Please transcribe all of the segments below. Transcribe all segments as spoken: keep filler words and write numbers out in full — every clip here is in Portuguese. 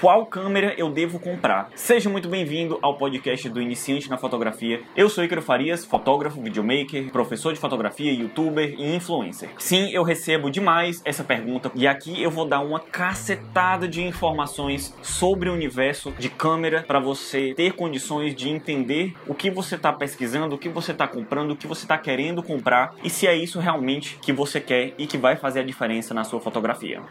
Qual câmera eu devo comprar? Seja muito bem-vindo ao podcast do Iniciante na Fotografia. Eu sou Ícaro Farias, fotógrafo, videomaker, professor de fotografia, youtuber e influencer. Sim, eu recebo demais essa pergunta e aqui eu vou dar uma cacetada de informações sobre o universo de câmera para você ter condições de entender o que você está pesquisando, o que você está comprando, o que você está querendo comprar e se é isso realmente que você quer e que vai fazer a diferença na sua fotografia.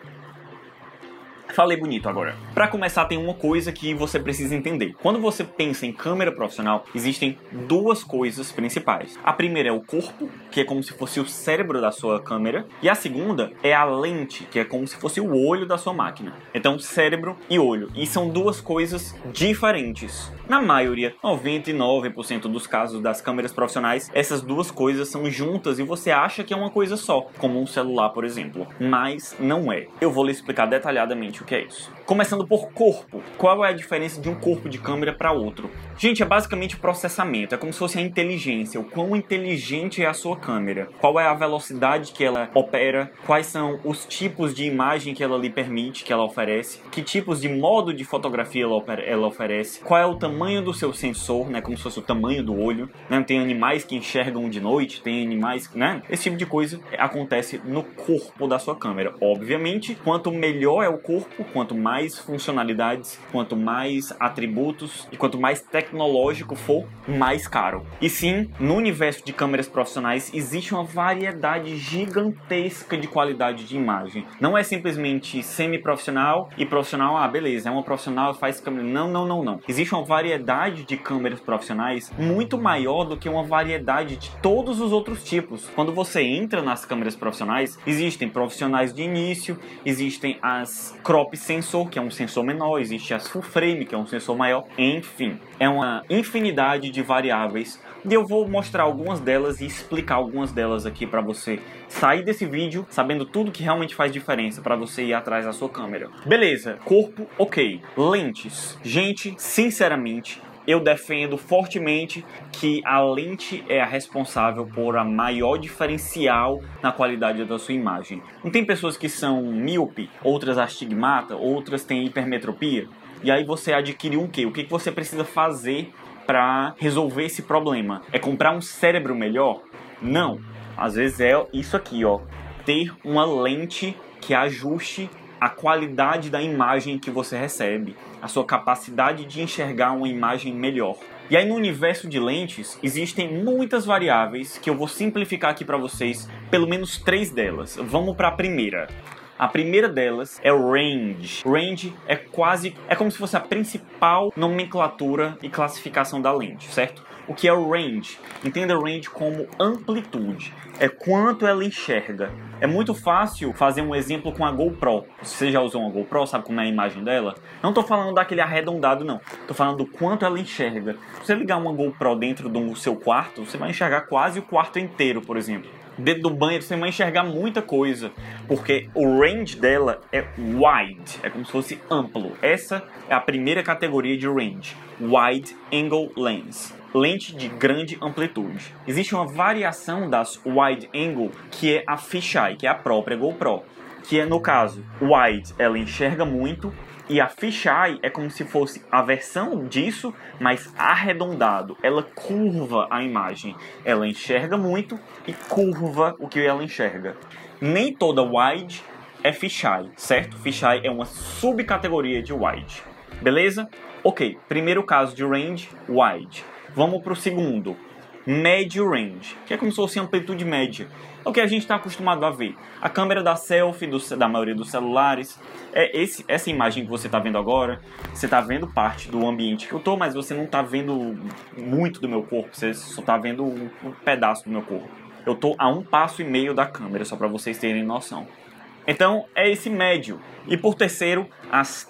Falei bonito agora. Para começar, tem uma coisa que você precisa entender. Quando você pensa em câmera profissional, existem duas coisas principais. A primeira é o corpo, que é como se fosse o cérebro da sua câmera, e a segunda é a lente, que é como se fosse o olho da sua máquina. Então, cérebro e olho. E são duas coisas diferentes. Na maioria, noventa e nove por cento dos casos das câmeras profissionais, essas duas coisas são juntas e você acha que é uma coisa só, como um celular, por exemplo. Mas não é. Eu vou lhe explicar detalhadamente o que é isso. Começando por corpo. Qual é a diferença de um corpo de câmera para outro? Gente, é basicamente processamento. É como se fosse a inteligência. O quão inteligente é a sua câmera. Qual é a velocidade que ela opera. Quais são os tipos de imagem que ela lhe permite, que ela oferece. Que tipos de modo de fotografia ela, ela oferece. Qual é o tamanho do seu sensor, né? Como se fosse o tamanho do olho. Né? Tem animais que enxergam de noite. Tem animais, né? Esse tipo de coisa acontece no corpo da sua câmera. Obviamente, quanto melhor é o corpo, quanto mais funcionalidades, quanto mais atributos e quanto mais tecnológico for, mais caro. E sim, no universo de câmeras profissionais existe uma variedade gigantesca de qualidade de imagem. Não é simplesmente semi-profissional e profissional, ah, beleza, é uma profissional e faz câmera. Não, não, não, não. Existe uma variedade de câmeras profissionais muito maior do que uma variedade de todos os outros tipos. Quando você entra nas câmeras profissionais, existem profissionais de início, existem as crop sensor, que é um sensor menor, existe as full frame, que é um sensor maior, enfim, é uma infinidade de variáveis e eu vou mostrar algumas delas e explicar algumas delas aqui para você sair desse vídeo sabendo tudo que realmente faz diferença para você ir atrás da sua câmera. Beleza, corpo, ok. Lentes. Gente, sinceramente, eu defendo fortemente que a lente é a responsável por a maior diferencial na qualidade da sua imagem. Não tem pessoas que são míope, outras astigmata, outras têm hipermetropia? E aí você adquire um quê? O que você precisa fazer para resolver esse problema? É comprar um cérebro melhor? Não. Às vezes é isso aqui, ó. Ter uma lente que ajuste a qualidade da imagem que você recebe, a sua capacidade de enxergar uma imagem melhor. E aí no universo de lentes existem muitas variáveis que eu vou simplificar aqui para vocês, pelo menos três delas. Vamos para a primeira. A primeira delas é o range. Range é quase, é como se fosse a principal nomenclatura e classificação da lente, certo? O que é o range? Entenda o range como amplitude. É quanto ela enxerga. É muito fácil fazer um exemplo com a GoPro. Se você já usou uma GoPro, sabe como é a imagem dela? Não estou falando daquele arredondado, não. Estou falando do quanto ela enxerga. Se você ligar uma GoPro dentro do seu quarto, você vai enxergar quase o quarto inteiro, por exemplo. Dentro do banheiro você vai enxergar muita coisa, porque o range dela é wide, é como se fosse amplo. Essa é a primeira categoria de range, wide angle lens, lente de grande amplitude. Existe uma variação das wide angle que é a fisheye, que é a própria GoPro, que é no caso, wide ela enxerga muito, e a fisheye é como se fosse a versão disso, mas arredondado. Ela curva a imagem. Ela enxerga muito e curva o que ela enxerga. Nem toda wide é fisheye, certo? Fisheye é uma subcategoria de wide. Beleza? Ok, primeiro caso de range, wide. Vamos para o segundo. Médio range, que é como se fosse amplitude média. É o que a gente está acostumado a ver. A câmera da selfie do, da maioria dos celulares. É esse, essa imagem que você está vendo agora. Você está vendo parte do ambiente que eu estou, mas você não está vendo muito do meu corpo. Você só está vendo um, um pedaço do meu corpo. Eu estou a um passo e meio da câmera, só para vocês terem noção. Então, é esse médio. E por terceiro, as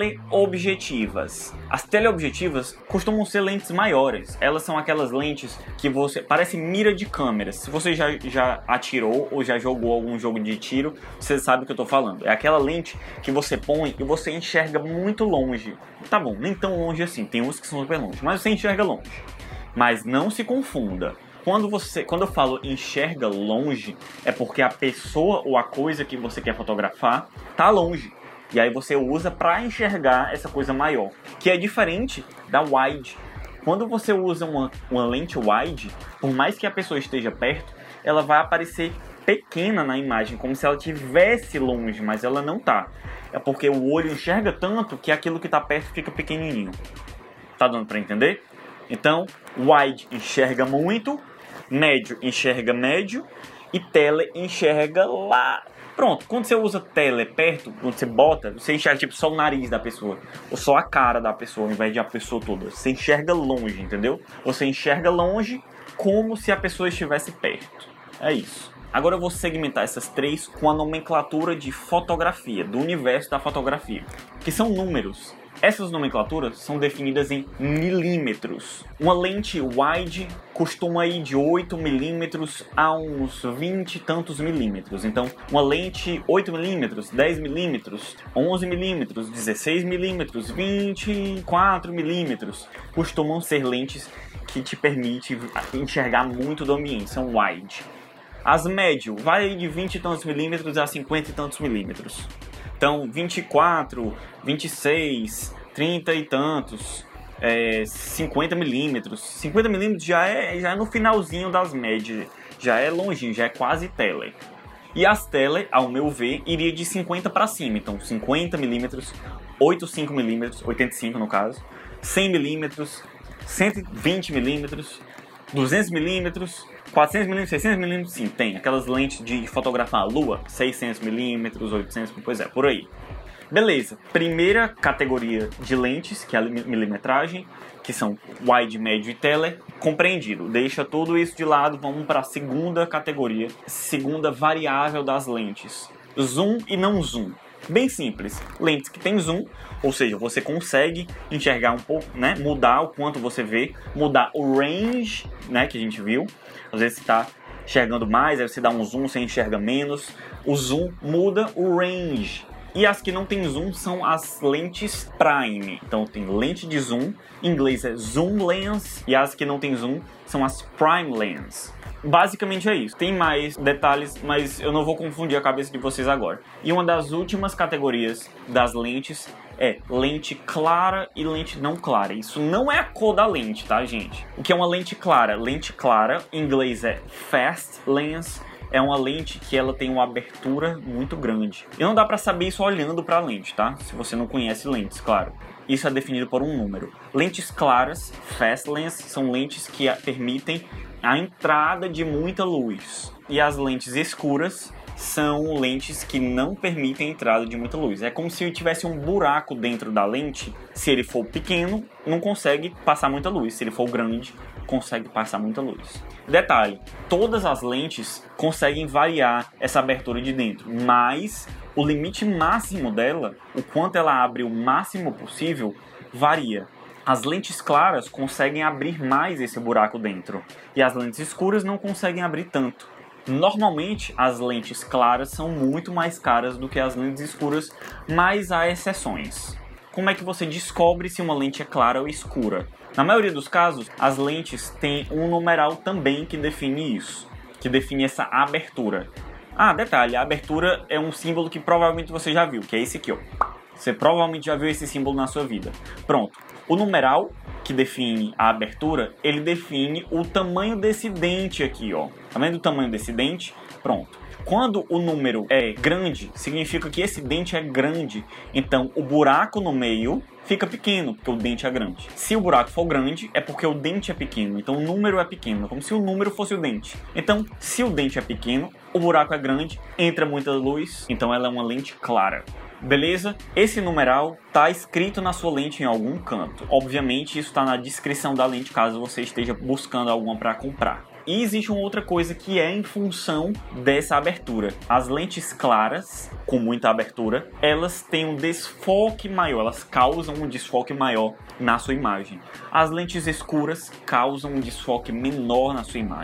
teleobjetivas. As teleobjetivas costumam ser lentes maiores. Elas são aquelas lentes que você... parece mira de câmera. Se você já, já atirou ou já jogou algum jogo de tiro, você sabe o que eu tô falando. É aquela lente que você põe e você enxerga muito longe. Tá bom, nem tão longe assim. Tem uns que são super longe, mas você enxerga longe. Mas não se confunda. Quando, você, quando eu falo enxerga longe, é porque a pessoa ou a coisa que você quer fotografar tá longe. E aí você usa para enxergar essa coisa maior, que é diferente da wide. Quando você usa uma, uma lente wide, por mais que a pessoa esteja perto, ela vai aparecer pequena na imagem, como se ela estivesse longe, mas ela não tá. É porque o olho enxerga tanto que aquilo que está perto fica pequenininho. Tá dando para entender? Então, wide enxerga muito, médio enxerga médio e tele enxerga lá. Pronto, quando você usa tele perto, quando você bota, você enxerga tipo só o nariz da pessoa, ou só a cara da pessoa, ao invés de a pessoa toda. Você enxerga longe, entendeu? Você enxerga longe como se a pessoa estivesse perto. É isso. Agora eu vou segmentar essas três com a nomenclatura de fotografia, do universo da fotografia, que são números. Essas nomenclaturas são definidas em milímetros. Uma lente wide costuma ir de oito milímetros a uns vinte e tantos milímetros. Então, uma lente oito milímetros, dez milímetros, onze milímetros, dezesseis milímetros, vinte e quatro milímetros costumam ser lentes que te permitem enxergar muito do ambiente, são wide. As médio vai de vinte e tantos milímetros a cinquenta e tantos milímetros. Então, vinte e quatro, vinte e seis, trinta e tantos, é, cinquenta milímetros. cinquenta milímetros já é, já é no finalzinho das médias, já é longinho, já é quase tele. E as tele, ao meu ver, iria de cinquenta para cima. Então, cinquenta milímetros, oitenta e cinco milímetros, oitenta e cinco no caso, cem milímetros, cento e vinte milímetros, duzentos milímetros, quatrocentos milímetros, seiscentos milímetros, sim, tem. Aquelas lentes de fotografar a lua, seiscentos milímetros, oitocentos, pois é, por aí. Beleza, primeira categoria de lentes, que é a milimetragem, que são wide, médio e tele, compreendido. Deixa tudo isso de lado, vamos para a segunda categoria, segunda variável das lentes. Zoom e não zoom. Bem simples, lentes que tem zoom, ou seja, você consegue enxergar um pouco, né, mudar o quanto você vê, mudar o range, né, que a gente viu. Às vezes você está enxergando mais, aí você dá um zoom, você enxerga menos. O zoom muda o range. E as que não tem zoom são as lentes prime. Então tem lente de zoom, em inglês é zoom lens, e as que não tem zoom são as prime lens. Basicamente é isso. Tem mais detalhes, mas eu não vou confundir a cabeça de vocês agora. E uma das últimas categorias das lentes é lente clara e lente não clara. Isso não é a cor da lente, tá, gente? O que é uma lente clara? Lente clara, em inglês é fast lens. É uma lente que ela tem uma abertura muito grande. E não dá pra saber isso olhando pra lente, tá? Se você não conhece lentes, claro. Isso é definido por um número. Lentes claras, fast lens, são lentes que permitem a entrada de muita luz. E as lentes escuras são lentes que não permitem a entrada de muita luz. É como se tivesse um buraco dentro da lente. Se ele for pequeno, não consegue passar muita luz. Se ele for grande, consegue passar muita luz. Detalhe, todas as lentes conseguem variar essa abertura de dentro, mas o limite máximo dela, o quanto ela abre o máximo possível, varia. As lentes claras conseguem abrir mais esse buraco dentro, e as lentes escuras não conseguem abrir tanto. Normalmente, as lentes claras são muito mais caras do que as lentes escuras, mas há exceções. Como é que você descobre se uma lente é clara ou escura? Na maioria dos casos, as lentes têm um numeral também que define isso, que define essa abertura. Ah, detalhe, a abertura é um símbolo que provavelmente você já viu, que é esse aqui, ó. Você provavelmente já viu esse símbolo na sua vida. Pronto. O numeral que define a abertura, ele define o tamanho desse dente aqui, ó. Tá vendo o tamanho desse dente? Pronto. Quando o número é grande, significa que esse dente é grande. Então, o buraco no meio fica pequeno, porque o dente é grande. Se o buraco for grande, é porque o dente é pequeno. Então, o número é pequeno. É como se o número fosse o dente. Então, se o dente é pequeno, o buraco é grande, entra muita luz. Então, ela é uma lente clara. Beleza? Esse numeral está escrito na sua lente em algum canto. Obviamente, isso está na descrição da lente, caso você esteja buscando alguma para comprar. E existe uma outra coisa que é em função dessa abertura. As lentes claras, com muita abertura, elas têm um desfoque maior, elas causam um desfoque maior na sua imagem. As lentes escuras causam um desfoque menor na sua imagem.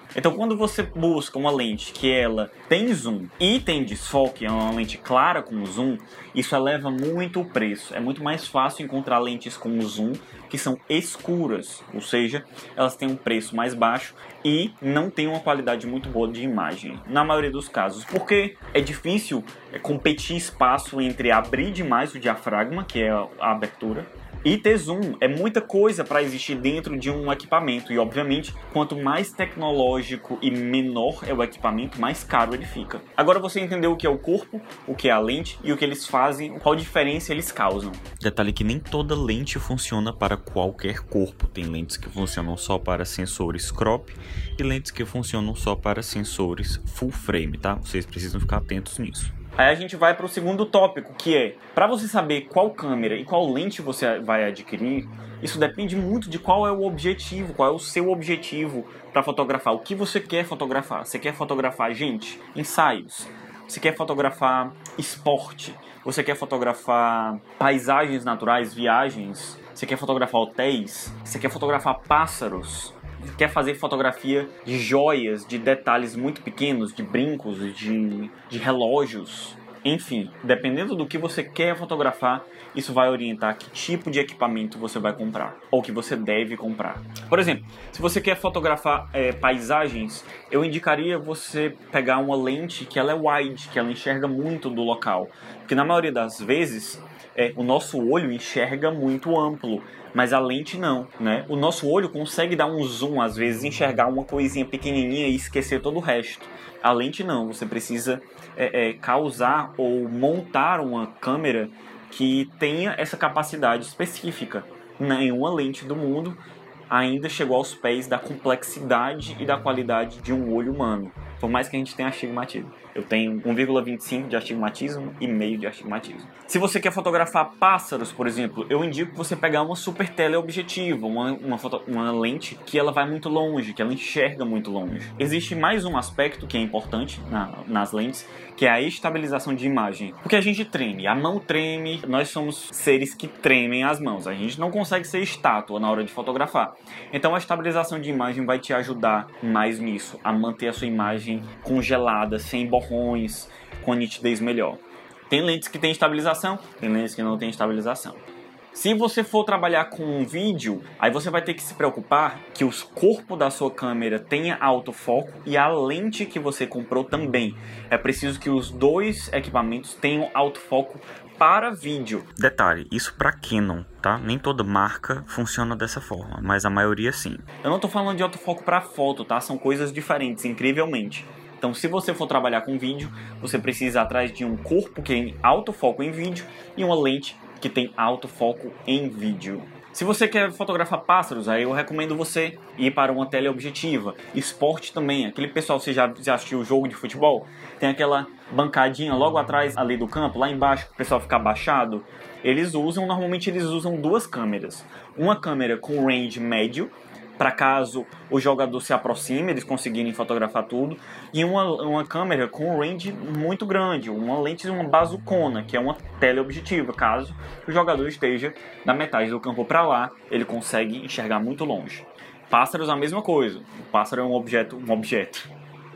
Então quando você busca uma lente que ela tem zoom e tem desfoque, é uma lente clara com zoom, isso eleva muito o preço. É muito mais fácil encontrar lentes com zoom que são escuras, ou seja, elas têm um preço mais baixo e não tem uma qualidade muito boa de imagem, na maioria dos casos, porque é difícil competir espaço entre abrir demais o diafragma, que é a abertura, e ter zoom. É muita coisa para existir dentro de um equipamento e, obviamente, quanto mais tecnológico e menor é o equipamento, mais caro ele fica. Agora você entendeu o que é o corpo, o que é a lente e o que eles fazem, qual diferença eles causam. Detalhe que nem toda lente funciona para qualquer corpo. Tem lentes que funcionam só para sensores crop e lentes que funcionam só para sensores full frame, tá? Vocês precisam ficar atentos nisso. Aí a gente vai para o segundo tópico, que é, para você saber qual câmera e qual lente você vai adquirir, isso depende muito de qual é o objetivo, qual é o seu objetivo para fotografar. O que você quer fotografar? Você quer fotografar gente? Ensaios? Você quer fotografar esporte? Você quer fotografar paisagens naturais, viagens? Você quer fotografar hotéis? Você quer fotografar pássaros? Quer fazer fotografia de joias, de detalhes muito pequenos, de brincos, de, de relógios? Enfim, dependendo do que você quer fotografar, isso vai orientar que tipo de equipamento você vai comprar, ou que você deve comprar. Por exemplo, se você quer fotografar é, paisagens, eu indicaria você pegar uma lente que ela é wide, que ela enxerga muito do local. Porque na maioria das vezes, é, o nosso olho enxerga muito amplo, mas a lente não, né? O nosso olho consegue dar um zoom, às vezes, enxergar uma coisinha pequenininha e esquecer todo o resto. A lente não, você precisa é, é, causar ou montar uma câmera que tenha essa capacidade específica. Nenhuma lente do mundo ainda chegou aos pés da complexidade e da qualidade de um olho humano, por mais que a gente tenha astigmatismo. Eu tenho um vírgula vinte e cinco de astigmatismo e meio de astigmatismo. Se você quer fotografar pássaros, por exemplo, eu indico você pegar uma super teleobjetiva, uma, uma, foto, uma lente que ela vai muito longe, que ela enxerga muito longe. Existe mais um aspecto que é importante na, nas lentes, que é a estabilização de imagem. Porque a gente treme, a mão treme, nós somos seres que tremem as mãos. A gente não consegue ser estátua na hora de fotografar. Então a estabilização de imagem vai te ajudar mais nisso, a manter a sua imagem congelada, sem borrões, com a nitidez melhor. Tem lentes que tem estabilização, tem lentes que não tem estabilização. Se você for trabalhar com um vídeo, aí você vai ter que se preocupar que o corpo da sua câmera tenha autofoco e a lente que você comprou também. É preciso que os dois equipamentos tenham autofoco para vídeo. Detalhe, isso para Canon, tá? Nem toda marca funciona dessa forma, mas a maioria sim. Eu não tô falando de autofoco para foto, tá? São coisas diferentes, incrivelmente. Então, se você for trabalhar com vídeo, você precisa ir atrás de um corpo que tem autofoco em vídeo e uma lente que tem autofoco em vídeo. Se você quer fotografar pássaros, aí eu recomendo você ir para uma teleobjetiva. Esporte também, aquele pessoal, você já, já assistiu o jogo de futebol? Tem aquela bancadinha logo atrás ali do campo, lá embaixo, que o pessoal fica abaixado. Eles usam, normalmente eles usam duas câmeras. Uma câmera com range médio, para caso o jogador se aproxime, eles conseguirem fotografar tudo, e uma, uma câmera com um range muito grande, uma lente, uma bazucona, que é uma teleobjetiva. Caso o jogador esteja da metade do campo para lá, ele consegue enxergar muito longe. Pássaros, a mesma coisa. O pássaro é um objeto, um objeto.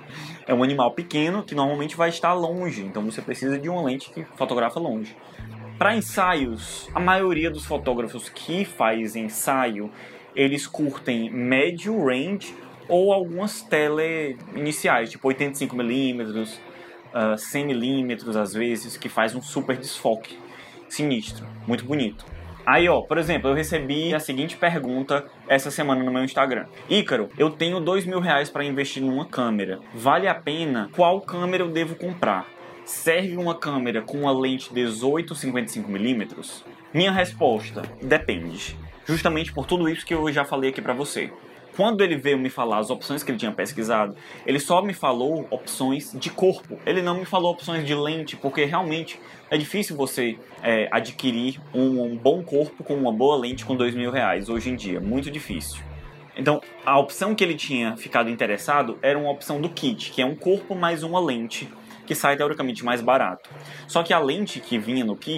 É um animal pequeno que normalmente vai estar longe, então você precisa de uma lente que fotografa longe. Para ensaios, a maioria dos fotógrafos que faz ensaio, eles curtem médio range ou algumas tele iniciais, tipo oitenta e cinco milímetros, uh, cem milímetros às vezes, que faz um super desfoque sinistro, muito bonito. Aí, ó, por exemplo, eu recebi a seguinte pergunta essa semana no meu Instagram. Ícaro, eu tenho dois mil reais para investir numa câmera. Vale a pena? Qual câmera eu devo comprar? Serve uma câmera com uma lente dezoito, cinquenta e cinco milímetros? Minha resposta, depende. Justamente por tudo isso que eu já falei aqui pra você. Quando ele veio me falar as opções que ele tinha pesquisado, ele só me falou opções de corpo. Ele não me falou opções de lente, porque realmente é difícil você é, adquirir um, um bom corpo com uma boa lente com dois mil reais hoje em dia. Muito difícil. Então, a opção que ele tinha ficado interessado era uma opção do kit, que é um corpo mais uma lente, que sai teoricamente mais barato. Só que a lente que vinha no kit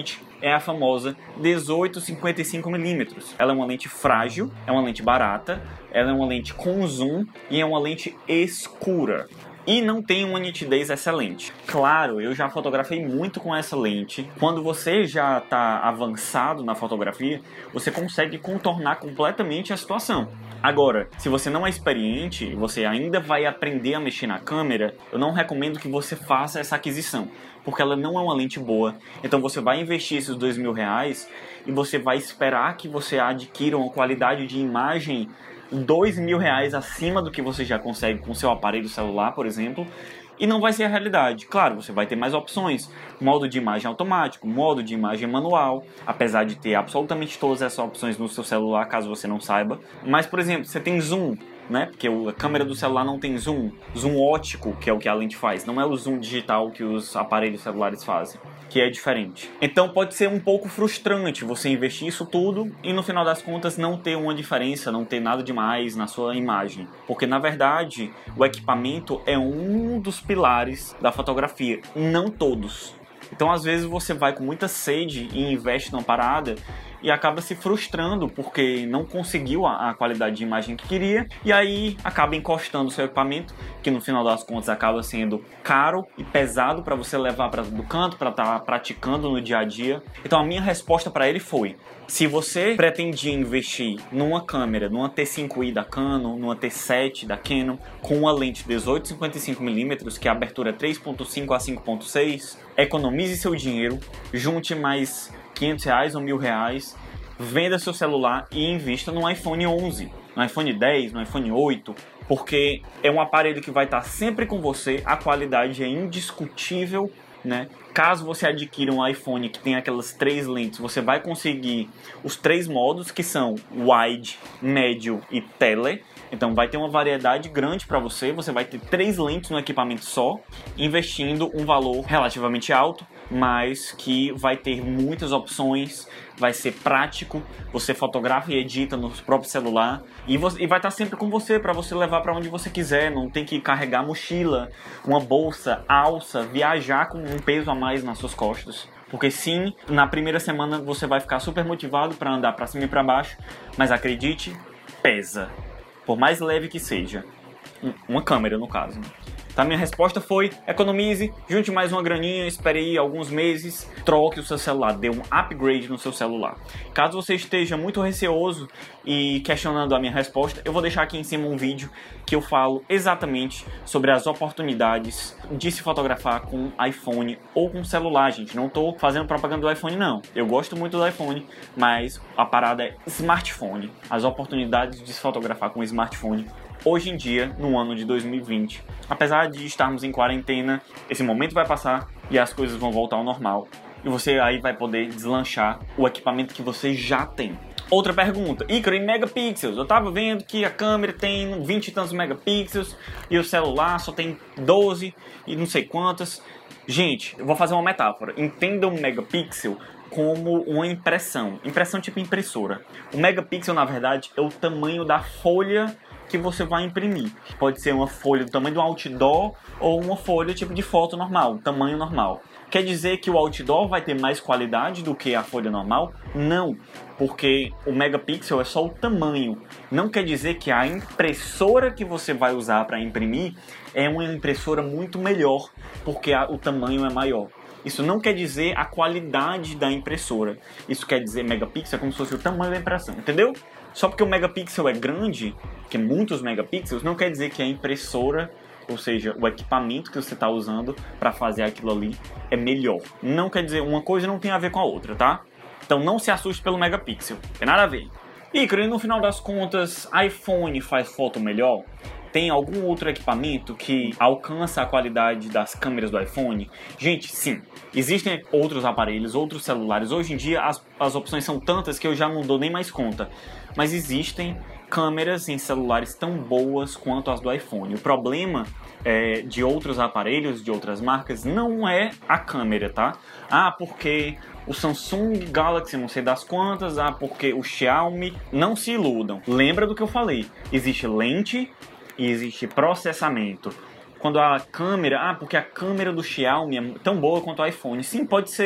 é a famosa dezoito cinquenta e cinco milímetros. Ela é uma lente frágil, é uma lente barata, ela é uma lente com zoom e é uma lente escura. E não tem uma nitidez excelente. Claro, eu já fotografei muito com essa lente. Quando você já está avançado na fotografia, você consegue contornar completamente a situação. Agora, se você não é experiente e você ainda vai aprender a mexer na câmera, eu não recomendo que você faça essa aquisição, porque ela não é uma lente boa. Então você vai investir esses dois mil reais e você vai esperar que você adquira uma qualidade de imagem dois mil reais acima do que você já consegue com seu aparelho celular, por exemplo, e não vai ser a realidade. Claro, você vai ter mais opções, modo de imagem automático, modo de imagem manual, apesar de ter absolutamente todas essas opções no seu celular, caso você não saiba. Mas, por exemplo, você tem zoom, né? Porque a câmera do celular não tem zoom, zoom óptico, que é o que a lente faz, não é o zoom digital que os aparelhos celulares fazem, que é diferente. Então pode ser um pouco frustrante você investir isso tudo e no final das contas não ter uma diferença, não ter nada demais na sua imagem. Porque na verdade o equipamento é um dos pilares da fotografia, não todos. Então às vezes você vai com muita sede e investe numa parada e acaba se frustrando porque não conseguiu a, a qualidade de imagem que queria e aí acaba encostando o seu equipamento, que no final das contas acaba sendo caro e pesado para você levar para do canto, para estar praticando no dia a dia. Então a minha resposta para ele foi: se você pretendia investir numa câmera, numa T cinco i da Canon, numa T sete da Canon, com uma lente dezoito cinquenta e cinco milímetros, que a abertura é três ponto cinco a cinco ponto seis, economize seu dinheiro, junte mais quinhentos reais ou mil reais, venda seu celular e invista no iPhone onze, no iPhone dez, no iPhone oito, porque é um aparelho que vai estar sempre com você, a qualidade é indiscutível, né? Caso você adquira um iPhone que tem aquelas três lentes, você vai conseguir os três modos, que são wide, médio e tele. Então vai ter uma variedade grande para você, você vai ter três lentes no equipamento só, investindo um valor relativamente alto, mas que vai ter muitas opções, vai ser prático, você fotografa e edita no próprio celular e, você, e vai estar sempre com você para você levar para onde você quiser, não tem que carregar mochila, uma bolsa, alça, viajar com um peso a mais nas suas costas. Porque sim, na primeira semana você vai ficar super motivado para andar para cima e para baixo, mas acredite, pesa, por mais leve que seja, uma câmera no caso. Então a minha resposta foi: economize, junte mais uma graninha, espere aí alguns meses, troque o seu celular, dê um upgrade no seu celular. Caso você esteja muito receoso e questionando a minha resposta, eu vou deixar aqui em cima um vídeo que eu falo exatamente sobre as oportunidades de se fotografar com iPhone ou com celular, gente. Não estou fazendo propaganda do iPhone, não. Eu gosto muito do iPhone, mas a parada é smartphone. As oportunidades de se fotografar com smartphone hoje em dia, no ano de dois mil e vinte. Apesar de estarmos em quarentena, esse momento vai passar e as coisas vão voltar ao normal. E você aí vai poder deslanchar o equipamento que você já tem. Outra pergunta: Ícaro, em megapixels? Eu tava vendo que a câmera tem vinte e tantos megapixels e o celular só tem doze e não sei quantas. Gente, eu vou fazer uma metáfora. Entenda um megapixel como uma impressão. Impressão tipo impressora. O megapixel, na verdade, é o tamanho da folha que você vai imprimir. Pode ser uma folha do tamanho do outdoor ou uma folha tipo de foto normal, tamanho normal. Quer dizer que o outdoor vai ter mais qualidade do que a folha normal? Não, porque o megapixel é só o tamanho. Não quer dizer que a impressora que você vai usar para imprimir é uma impressora muito melhor, porque a, o tamanho é maior. Isso não quer dizer a qualidade da impressora. Isso quer dizer megapixel é como se fosse o tamanho da impressão, entendeu? Só porque o megapixel é grande, que é muitos megapixels, não quer dizer que a impressora, ou seja, o equipamento que você está usando para fazer aquilo ali é melhor. Não quer dizer, uma coisa não tem a ver com a outra, tá? Então não se assuste pelo megapixel, tem nada a ver. Ícaro, e no final das contas, iPhone faz foto melhor? Tem algum outro equipamento que alcança a qualidade das câmeras do iPhone? Gente, sim. Existem outros aparelhos, outros celulares. Hoje em dia as, as opções são tantas que eu já não dou nem mais conta. Mas existem câmeras em celulares tão boas quanto as do iPhone. O problema é, de outros aparelhos, de outras marcas, não é a câmera, tá? Ah, porque o Samsung Galaxy não sei das quantas, ah, porque o Xiaomi... Não se iludam. Lembra do que eu falei. Existe lente e existe processamento. Quando a câmera... Ah, porque a câmera do Xiaomi é tão boa quanto o iPhone. Sim, pode ser.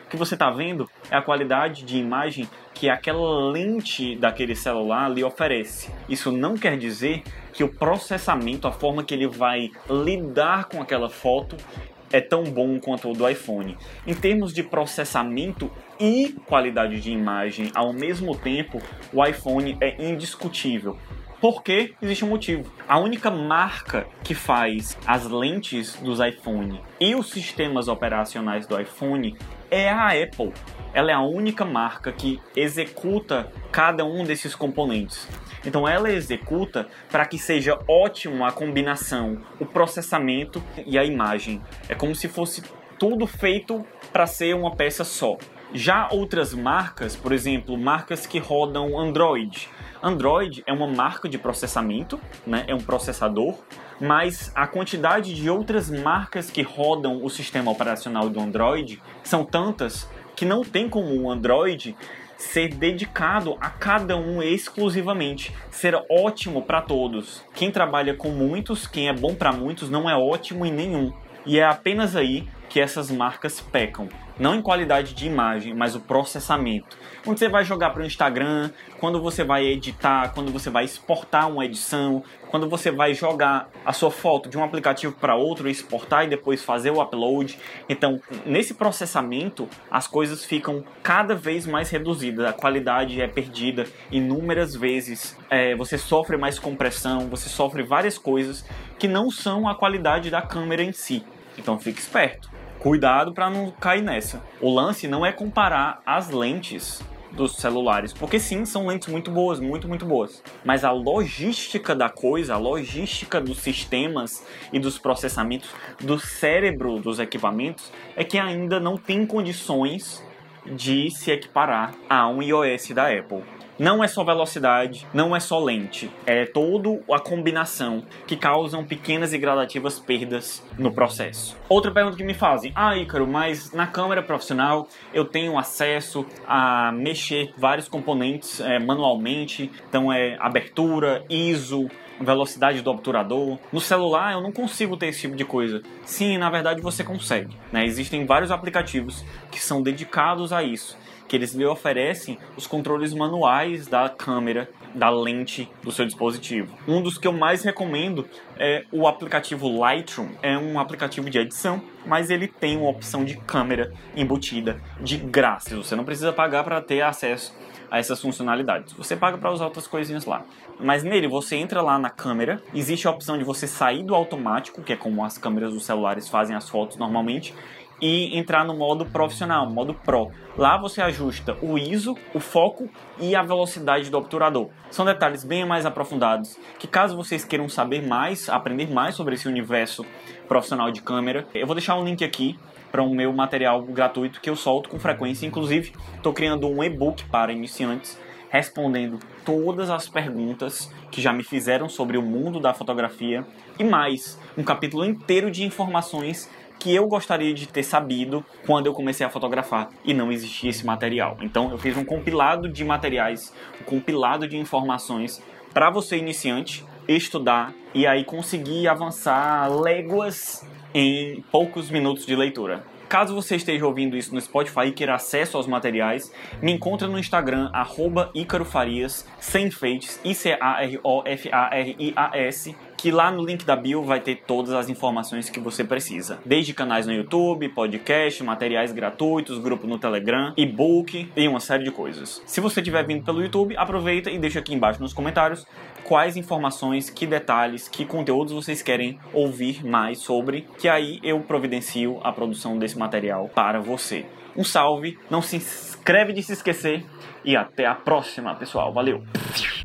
O que você está vendo é a qualidade de imagem que aquela lente daquele celular lhe oferece. Isso não quer dizer que o processamento, a forma que ele vai lidar com aquela foto é tão bom quanto o do iPhone. Em termos de processamento e qualidade de imagem ao mesmo tempo, o iPhone é indiscutível. Porque existe um motivo. A única marca que faz as lentes dos iPhone e os sistemas operacionais do iPhone é a Apple. Ela é a única marca que executa cada um desses componentes. Então ela executa para que seja ótimo a combinação, o processamento e a imagem. É como se fosse tudo feito para ser uma peça só. Já outras marcas, por exemplo, marcas que rodam Android. Android é uma marca de processamento, né? É um processador, mas a quantidade de outras marcas que rodam o sistema operacional do Android são tantas que não tem como o Android ser dedicado a cada um exclusivamente, ser ótimo para todos. Quem trabalha com muitos, quem é bom para muitos, não é ótimo em nenhum. E é apenas aí que essas marcas pecam. Não em qualidade de imagem, mas o processamento. Quando você vai jogar para o Instagram, quando você vai editar, quando você vai exportar uma edição, quando você vai jogar a sua foto de um aplicativo para outro, exportar e depois fazer o upload. Então, nesse processamento, as coisas ficam cada vez mais reduzidas. A qualidade é perdida inúmeras vezes. É, você sofre mais compressão, você sofre várias coisas que não são a qualidade da câmera em si. Então, fique esperto. Cuidado para não cair nessa. O lance não é comparar as lentes dos celulares, porque sim, são lentes muito boas, muito, muito boas. Mas a logística da coisa, a logística dos sistemas e dos processamentos do cérebro dos equipamentos é que ainda não tem condições de se equiparar a um iOS da Apple. Não é só velocidade, não é só lente, é toda a combinação que causam pequenas e gradativas perdas no processo. Outra pergunta que me fazem: ah, Ícaro, mas na câmera profissional eu tenho acesso a mexer vários componentes é, manualmente, então é abertura, I S O, velocidade do obturador. No celular eu não consigo ter esse tipo de coisa. Sim, na verdade você consegue, né? Existem vários aplicativos que são dedicados a isso, que eles lhe oferecem os controles manuais da câmera, da lente do seu dispositivo. Um dos que eu mais recomendo é o aplicativo Lightroom. É um aplicativo de edição, mas ele tem uma opção de câmera embutida de graça. Você não precisa pagar para ter acesso a essas funcionalidades. Você paga para usar outras coisinhas lá. Mas nele, você entra lá na câmera, existe a opção de você sair do automático, que é como as câmeras dos celulares fazem as fotos normalmente, e entrar no modo profissional, modo Pro. Lá você ajusta o I S O, o foco e a velocidade do obturador. São detalhes bem mais aprofundados, que caso vocês queiram saber mais, aprender mais sobre esse universo profissional de câmera, eu vou deixar um link aqui para o meu material gratuito que eu solto com frequência. Inclusive, estou criando um e-book para iniciantes, respondendo todas as perguntas que já me fizeram sobre o mundo da fotografia e mais, um capítulo inteiro de informações que eu gostaria de ter sabido quando eu comecei a fotografar e não existia esse material. Então eu fiz um compilado de materiais, um compilado de informações para você iniciante estudar e aí conseguir avançar léguas em poucos minutos de leitura. Caso você esteja ouvindo isso no Spotify e queira acesso aos materiais, me encontra no Instagram, arroba Ícaro Farias, sem enfeites, I C A R O F A R I A S, que lá no link da bio vai ter todas as informações que você precisa. Desde canais no YouTube, podcast, materiais gratuitos, grupo no Telegram, e-book e uma série de coisas. Se você estiver vindo pelo YouTube, aproveita e deixa aqui embaixo nos comentários quais informações, que detalhes, que conteúdos vocês querem ouvir mais sobre, que aí eu providencio a produção desse material para você. Um salve, não se inscreve de se esquecer e até a próxima, pessoal. Valeu!